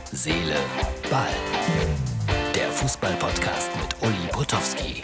Seele, Ball. Der Fußball-Podcast mit Uli Potowski.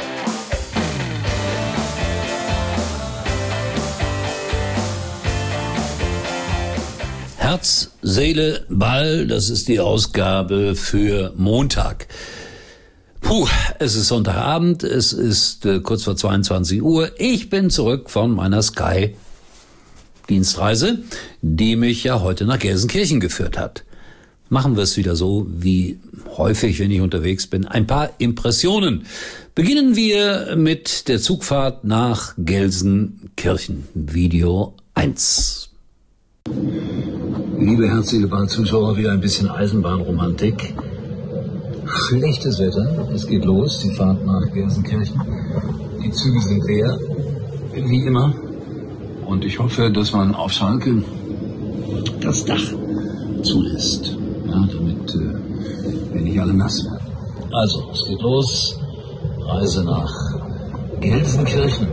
Herz, Seele, Ball, das ist die Ausgabe für Montag. Es ist Sonntagabend, es ist kurz vor 22 Uhr. Ich bin zurück von meiner Sky-Dienstreise, die mich ja heute nach Gelsenkirchen geführt hat. Machen wir es wieder so wie häufig, wenn ich unterwegs bin. Ein paar Impressionen. Beginnen wir mit der Zugfahrt nach Gelsenkirchen. Video 1. Liebe Herz-Seele-Ball-Zuschauer, wieder ein bisschen Eisenbahnromantik. Schlechtes Wetter, es geht los, die Fahrt nach Gelsenkirchen. Die Züge sind leer, wie immer. Und ich hoffe, dass man auf Schalke das Dach zulässt, ja, damit wir nicht alle nass werden. Also, es geht los, Reise nach Gelsenkirchen.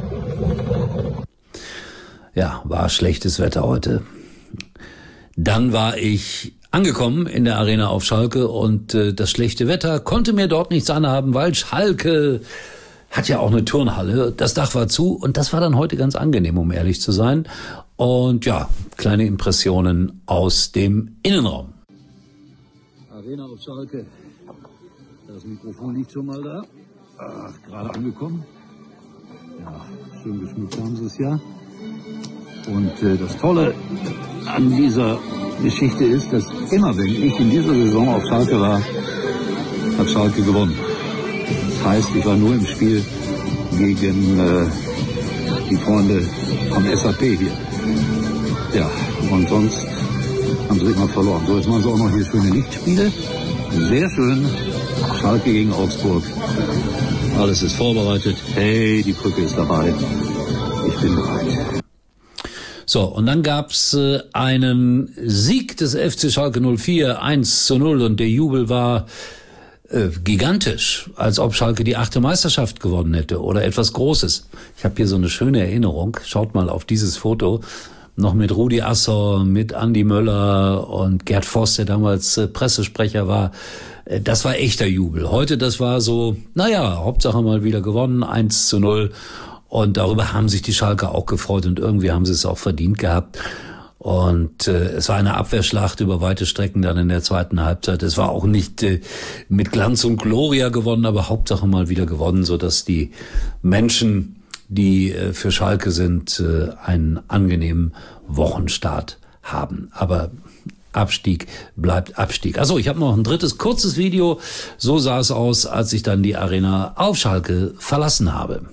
Ja, war schlechtes Wetter heute. Dann war ich angekommen in der Arena auf Schalke und das schlechte Wetter konnte mir dort nichts anhaben, weil Schalke hat ja auch eine Turnhalle. Das Dach war zu und das war dann heute ganz angenehm, um ehrlich zu sein. Und ja, kleine Impressionen aus dem Innenraum. Arena auf Schalke. Das Mikrofon liegt schon mal da. Gerade angekommen. Ja, schön geschmückt haben sie es ja. Und das Tolle an dieser Geschichte ist, dass immer, wenn ich in dieser Saison auf Schalke war, hat Schalke gewonnen. Das heißt, ich war nur im Spiel gegen die Freunde vom SAP hier. Ja, und sonst haben sie immer verloren. So, jetzt machen sie auch noch hier schöne Lichtspiele. Sehr schön. Schalke gegen Augsburg. Alles ist vorbereitet. Hey, die Brücke ist dabei. Ich bin bereit. So, und dann gab's einen Sieg des FC Schalke 04, 1:0, und der Jubel war gigantisch, als ob Schalke die 8. Meisterschaft gewonnen hätte oder etwas Großes. Ich habe hier so eine schöne Erinnerung. Schaut mal auf dieses Foto. Noch mit Rudi Assauer, mit Andi Möller und Gerd Voss, der damals Pressesprecher war. Das war echter Jubel. Heute, das war so, naja, Hauptsache mal wieder gewonnen, 1:0. Und darüber haben sich die Schalker auch gefreut und irgendwie haben sie es auch verdient gehabt. Und es war eine Abwehrschlacht über weite Strecken dann in der zweiten Halbzeit. Es war auch nicht mit Glanz und Gloria gewonnen, aber Hauptsache mal wieder gewonnen, sodass die Menschen, die für Schalke sind, einen angenehmen Wochenstart haben. Aber Abstieg bleibt Abstieg. Also ich habe noch ein drittes kurzes Video. So sah es aus, als ich dann die Arena auf Schalke verlassen habe.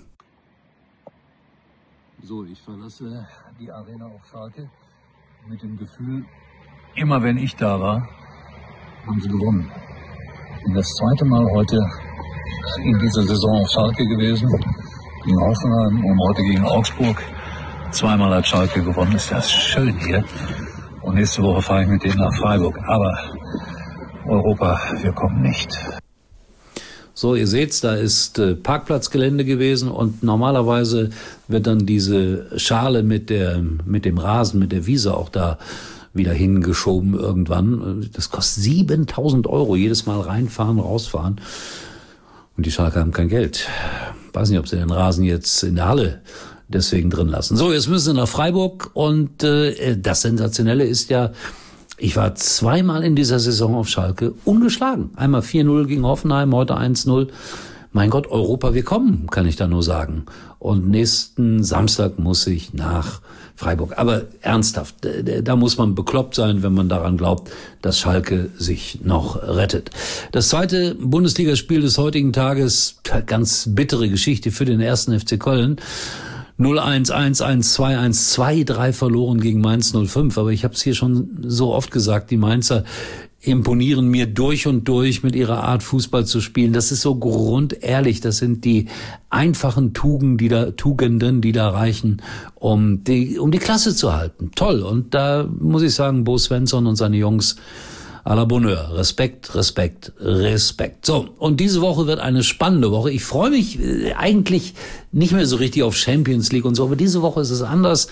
So, ich verlasse die Arena auf Schalke mit dem Gefühl, immer wenn ich da war, haben sie gewonnen. Ich bin das zweite Mal heute in dieser Saison auf Schalke gewesen, gegen Hoffenheim und heute gegen Augsburg. Zweimal hat Schalke gewonnen, ist das schön hier. Und nächste Woche fahre ich mit denen nach Freiburg. Aber Europa, wir kommen nicht. So, ihr seht's, da ist Parkplatzgelände gewesen und normalerweise wird dann diese Schale mit dem Rasen, mit der Wiese auch da wieder hingeschoben irgendwann. Das kostet 7.000 € jedes Mal reinfahren, rausfahren. Und die Schalke haben kein Geld. Weiß nicht, ob sie den Rasen jetzt in der Halle deswegen drin lassen. So, jetzt müssen sie nach Freiburg und das Sensationelle ist ja, ich war zweimal in dieser Saison auf Schalke ungeschlagen. Einmal 4:0 gegen Hoffenheim, heute 1:0. Mein Gott, Europa, wir kommen, kann ich da nur sagen. Und nächsten Samstag muss ich nach Freiburg. Aber ernsthaft, da muss man bekloppt sein, wenn man daran glaubt, dass Schalke sich noch rettet. Das zweite Bundesligaspiel des heutigen Tages, ganz bittere Geschichte für den 1. FC Köln. 0-1, 1-1, 2-1, 2-3 verloren gegen Mainz 05. Aber ich habe es hier schon so oft gesagt, die Mainzer imponieren mir durch und durch mit ihrer Art, Fußball zu spielen. Das ist so grundehrlich. Das sind die einfachen Tugenden, die da reichen, um die Klasse zu halten. Toll. Und da muss ich sagen, Bo Svensson und seine Jungs, à la Bonheur. Respekt, Respekt, Respekt. So, und diese Woche wird eine spannende Woche. Ich freue mich eigentlich nicht mehr so richtig auf Champions League und so, aber diese Woche ist es anders.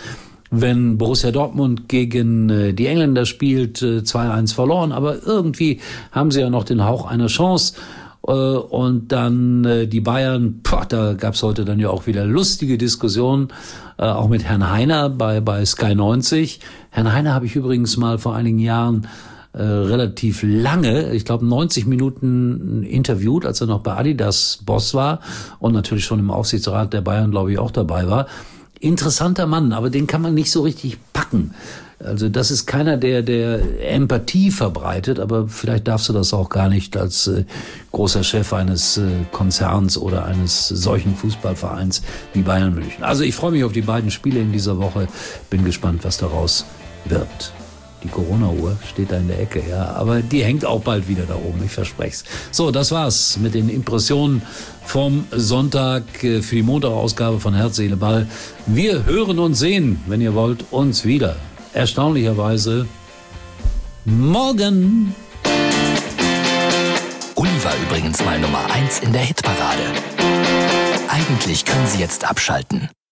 wenn Borussia Dortmund gegen die Engländer spielt, 2-1 verloren, aber irgendwie haben sie ja noch den Hauch einer Chance. Und dann die Bayern, da gab's heute dann ja auch wieder lustige Diskussionen, auch mit Herrn Heiner bei Sky 90. Herrn Heiner habe ich übrigens mal vor einigen Jahren relativ lange, ich glaube 90 Minuten interviewt, als er noch bei Adidas Boss war und natürlich schon im Aufsichtsrat der Bayern, glaube ich, auch dabei war. Interessanter Mann, aber den kann man nicht so richtig packen. Also das ist keiner, der Empathie verbreitet, aber vielleicht darfst du das auch gar nicht als großer Chef eines Konzerns oder eines solchen Fußballvereins wie Bayern München. Also ich freue mich auf die beiden Spiele in dieser Woche, bin gespannt, was daraus wird. Die Corona-Uhr steht da in der Ecke, ja, aber die hängt auch bald wieder da oben, ich verspreche es. So, das war's mit den Impressionen vom Sonntag für die Montagausgabe von Herz, Seele, Ball. Wir hören und sehen, wenn ihr wollt, uns wieder. Erstaunlicherweise morgen. Uli war übrigens mal Nummer 1 in der Hitparade. Eigentlich können Sie jetzt abschalten.